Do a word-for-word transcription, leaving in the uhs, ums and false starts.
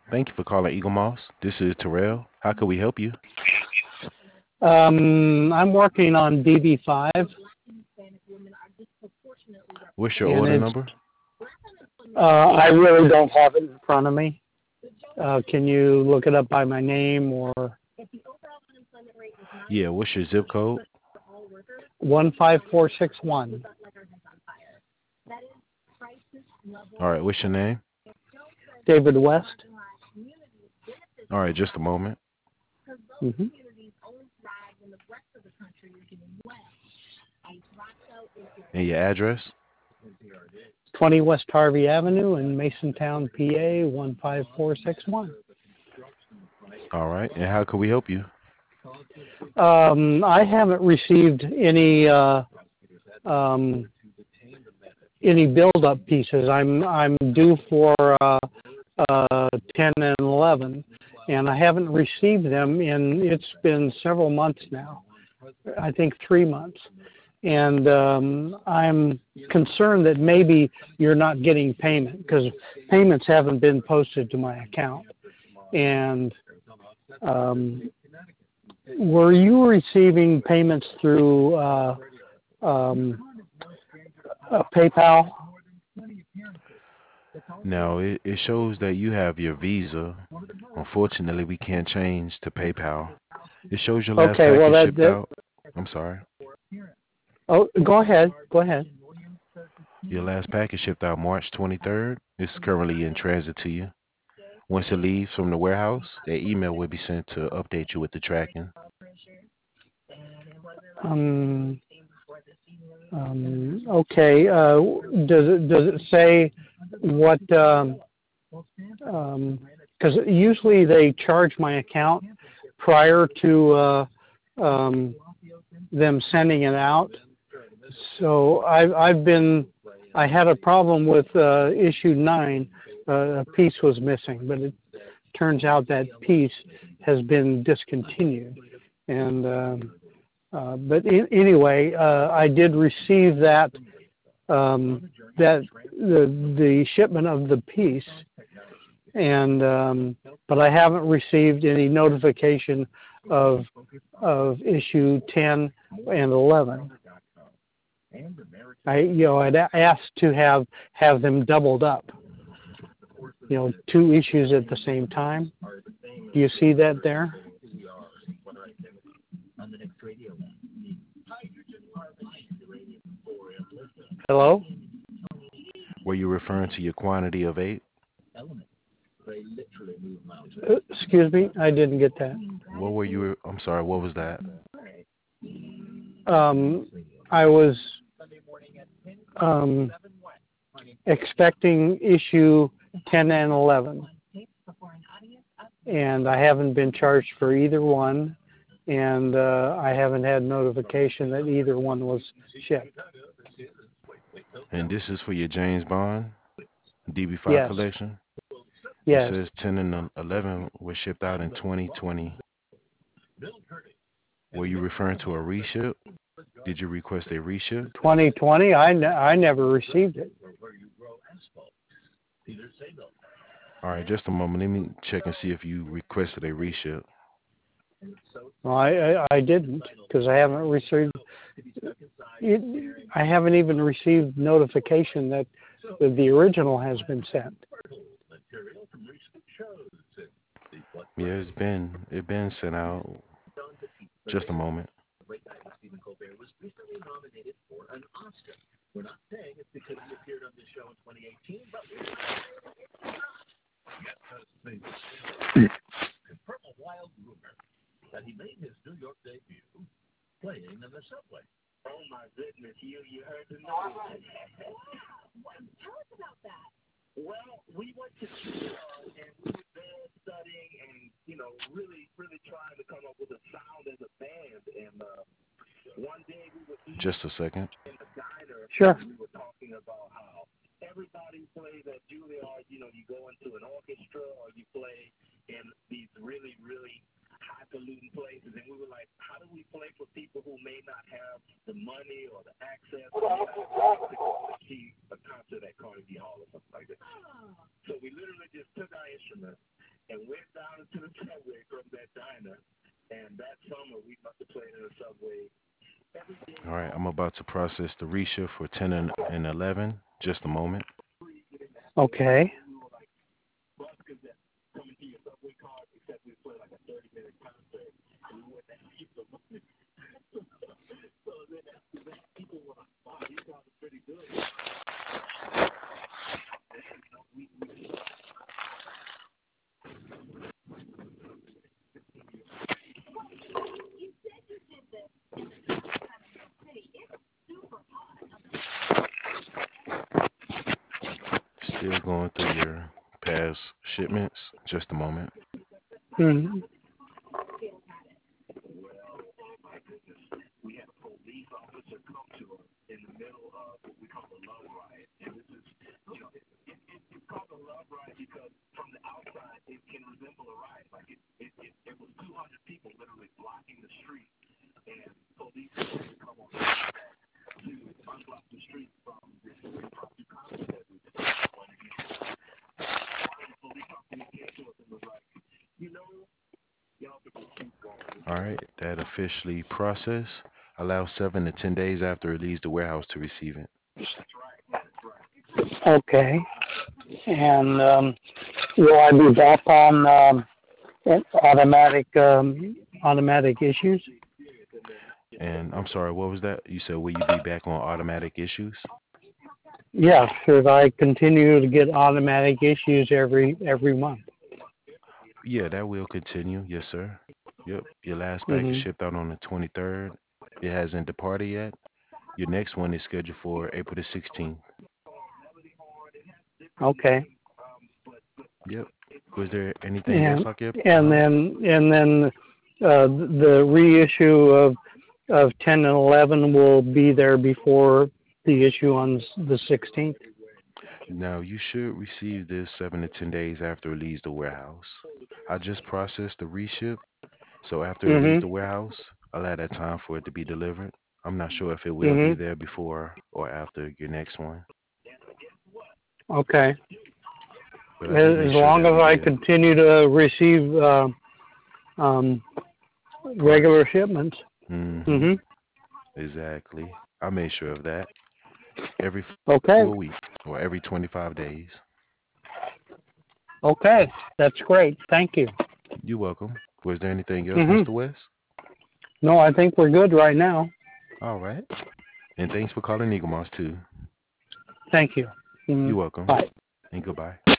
Thank you for calling Eagle Moss. This is Terrell. How can we help you? Um, I'm working on D B five, What's your and order it's. number? Uh, I really don't have it in front of me. Uh, can you look it up by my name or Yeah, what's your zip code? one five four six one? All right, what's your name? David West. All right, just a moment. Mm-hmm. And your address? twenty West Harvey Avenue in Masontown, P A one five four six one. All right, and how can we help you? Um, I haven't received any uh, um, any build-up pieces. I'm I'm due for uh, uh, ten and eleven, and I haven't received them in. It's been several months now. I think three months, and um, I'm concerned that maybe you're not getting payment because payments haven't been posted to my account. And um, were you receiving payments through uh, um, uh, PayPal? Now, it, it shows that you have your Visa. Unfortunately, we can't change to PayPal. It shows your last Okay, well package that, shipped that out. I'm sorry. oh, go ahead, go ahead. Your last package shipped out March twenty-third. It's currently in transit to you. Once it leaves from the warehouse, that email will be sent to update you with the tracking. Um, um, okay, uh, does it does it say what? Um, um 'cause usually they charge my account prior to uh, um, them sending it out. So I've I've been I had a problem with uh, issue nine. Uh, a piece was missing, but it turns out that piece has been discontinued. And um, uh, but in, anyway, uh, I did receive that um, that the the shipment of the piece, and um, but I haven't received any notification of of issue ten and eleven. I you know I'd asked to have have them doubled up. You know, two issues at the same time. Do you see that there? Hello? Were you referring to your quantity of eight? Uh, Excuse me, I didn't get that. What were you? I'm sorry. What was that? Um, I was um, expecting issue ten and eleven, and I haven't been charged for either one, and uh, I haven't had notification that either one was shipped. And this is for your James Bond D B five Yes, collection. It yes. says ten and eleven was shipped out in twenty twenty. Were you referring to a reship? Did you request a reship? twenty twenty, I, ne- I never received it. All right, just a moment. Let me check and see if you requested a reship. Well, I, I, I didn't because I haven't received it. I haven't even received notification that the original has been sent. Yeah, it's been it been sent out. Just a moment. Just a second. Sure. All right, I'm about to process the reshift for ten and, and eleven. Just a moment. Okay. Still going through your past shipments. Just a moment. Mm-hmm. All right, that officially processed. Allow seven to ten days after it leaves the warehouse to receive it. Okay. And um, will I be back on um, automatic um, automatic issues? And I'm sorry, what was that? You said, will you be back on automatic issues? Yeah. Should I continue to get automatic issues every every month? Yeah, that will continue. Yes, sir. Yep. Your last package Hmm. shipped out on the twenty-third. It hasn't departed yet. Your next one is scheduled for April the sixteenth. Okay. Yep. Was there anything else And I could? Uh and huh. then and then uh, the reissue of of ten and eleven will be there before the issue on the sixteenth. Now you should receive this seven to ten days after it leaves the warehouse. I just processed the reship, so after it leaves Mhm. the warehouse, I'll have that time for it to be delivered. I'm not sure if it will be Mhm. there before or after your next one, Okay. but I do As make sure long that as we I get it. continue to receive uh, um, Parts. regular shipments. Mm-hmm. Mhm. Exactly. I made sure of that. Every Okay. full week or every twenty-five days. Okay. That's great. Thank you. You're welcome. Was there anything else, Mhm. mister West? No, I think we're good right now. All right. And thanks for calling Eagle Moss too. Thank you. Mhm. You're welcome. Bye. And goodbye.